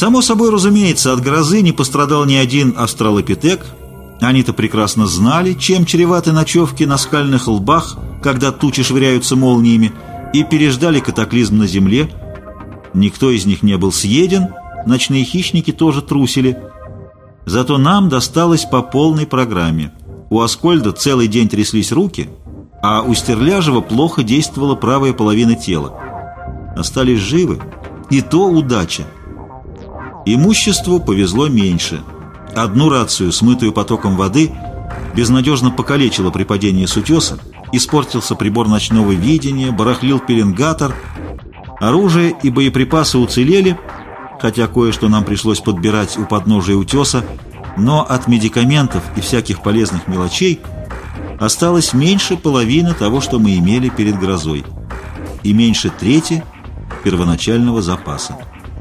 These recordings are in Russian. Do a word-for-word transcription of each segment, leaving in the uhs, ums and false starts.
Само собой разумеется, от грозы не пострадал ни один австралопитек. Они-то прекрасно знали, чем чреваты ночевки на скальных лбах, когда тучи швыряются молниями, и переждали катаклизм на земле. Никто из них не был съеден, ночные хищники тоже трусили. Зато нам досталось по полной программе. У Аскольда целый день тряслись руки, а у Стерляжева плохо действовала правая половина тела. Остались живы, и то удача. Имуществу повезло меньше. Одну рацию, смытую потоком воды, безнадежно покалечило при падении с утеса, испортился прибор ночного видения, барахлил пеленгатор. Оружие и боеприпасы уцелели, хотя кое-что нам пришлось подбирать у подножия утеса, но от медикаментов и всяких полезных мелочей осталось меньше половины того, что мы имели перед грозой, и меньше трети первоначального запаса.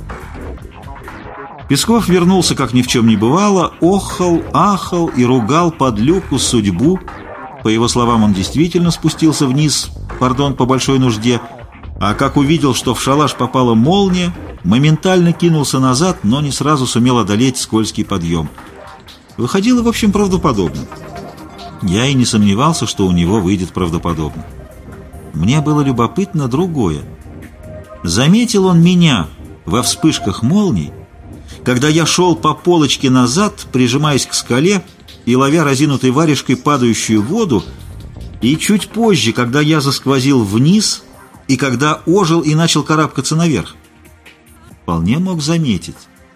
Песков вернулся, как ни в чем не бывало, охал, ахал и ругал подлюку судьбу. По его словам, он действительно спустился вниз, пардон, по большой нужде, а как увидел, что в шалаш попала молния, моментально кинулся назад, но не сразу сумел одолеть скользкий подъем. Выходило, в общем, правдоподобно. Я и не сомневался, что у него выйдет правдоподобно. Мне было любопытно другое. Заметил он меня во вспышках молний, когда я шел по полочке назад, прижимаясь к скале и ловя разинутой варежкой падающую воду, и чуть позже, когда я засквозил вниз и когда ожил и начал карабкаться наверх? Вполне мог заметить.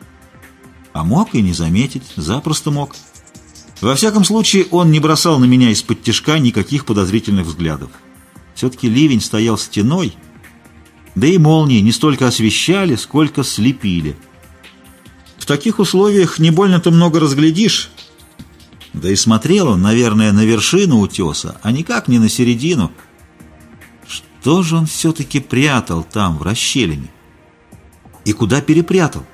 А мог и не заметить, запросто мог. Во всяком случае, он не бросал на меня из-под тишка никаких подозрительных взглядов. Все-таки ливень стоял стеной, да и молнии не столько освещали, сколько слепили. В таких условиях не больно-то много разглядишь. Да и смотрел он, наверное, на вершину утеса, а никак не на середину. Что же он все-таки прятал там, в расщелине? И куда перепрятал?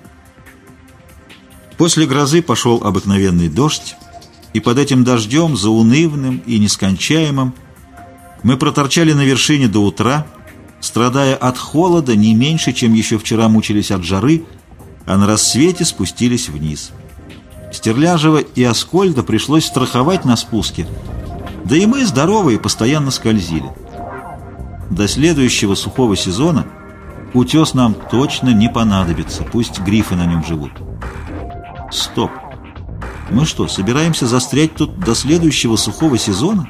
После грозы пошел обыкновенный дождь, и под этим дождем, заунывным и нескончаемым, мы проторчали на вершине до утра, страдая от холода не меньше, чем еще вчера мучились от жары, а на рассвете спустились вниз. Стерляжева и Аскольда пришлось страховать на спуске, да и мы, здоровые, постоянно скользили. До следующего сухого сезона утес нам точно не понадобится, пусть грифы на нем живут. Стоп! Мы что, собираемся застрять тут до следующего сухого сезона?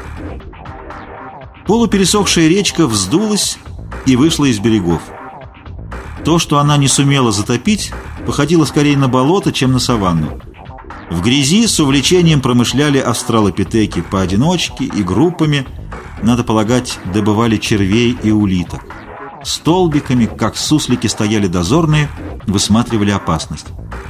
Полупересохшая речка вздулась и вышла из берегов. То, что она не сумела затопить, походило скорее на болото, чем на саванну. В грязи с увлечением промышляли австралопитеки поодиночке и группами, надо полагать, добывали червей и улиток. Столбиками, как суслики, стояли дозорные, высматривали опасность.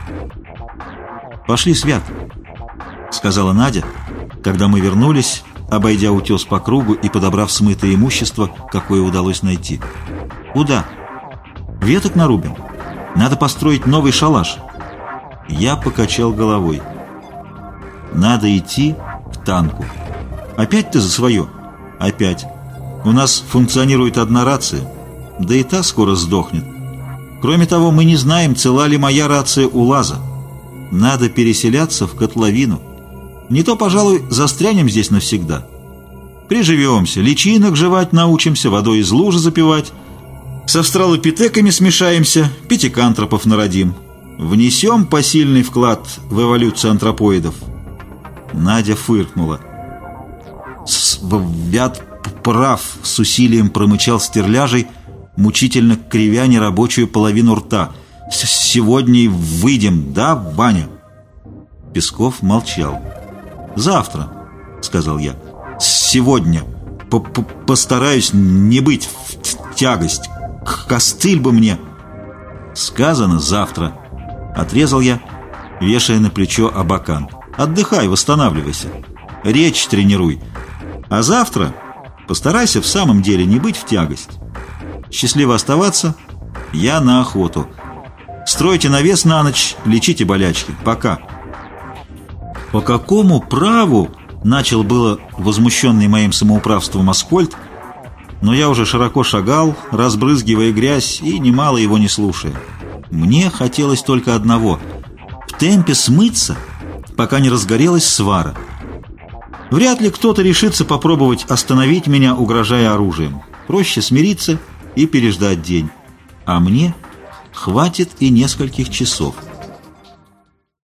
«Пошли, Свят», — сказала Надя, когда мы вернулись, обойдя утес по кругу и подобрав смытое имущество, какое удалось найти. «Куда?» «Веток нарубим. Надо построить новый шалаш». Я покачал головой. «Надо идти к танку». «Опять ты за свое?» «Опять. У нас функционирует одна рация, да и та скоро сдохнет. Кроме того, мы не знаем, цела ли моя рация у Лаза. Надо переселяться в котловину. Не то, пожалуй, застрянем здесь навсегда. Приживемся, личинок жевать научимся, водой из лужи запивать, с австралопитеками смешаемся, пятикантропов народим. Внесем посильный вклад в эволюцию антропоидов». Надя фыркнула. «Свят прав», — с усилием промычал Стерляжей, мучительно кривя нерабочую половину рта. «Сегодня выйдем, да, Ваня?» Песков молчал. «Завтра», — сказал я. «Сегодня. Постараюсь не быть в тягость. Костыль бы мне». «Сказано завтра», — отрезал я, вешая на плечо абакан. «Отдыхай, восстанавливайся. Речь тренируй. А завтра постарайся в самом деле не быть в тягость. Счастливо оставаться. Я на охоту. Стройте навес на ночь, лечите болячки. Пока». «По какому праву?» — начал было возмущенный моим самоуправством Аскольд, но я уже широко шагал, разбрызгивая грязь и немало его не слушая. Мне хотелось только одного — в темпе смыться, пока не разгорелась свара. Вряд ли кто-то решится попробовать остановить меня, угрожая оружием. Проще смириться и переждать день. А мне хватит и нескольких часов.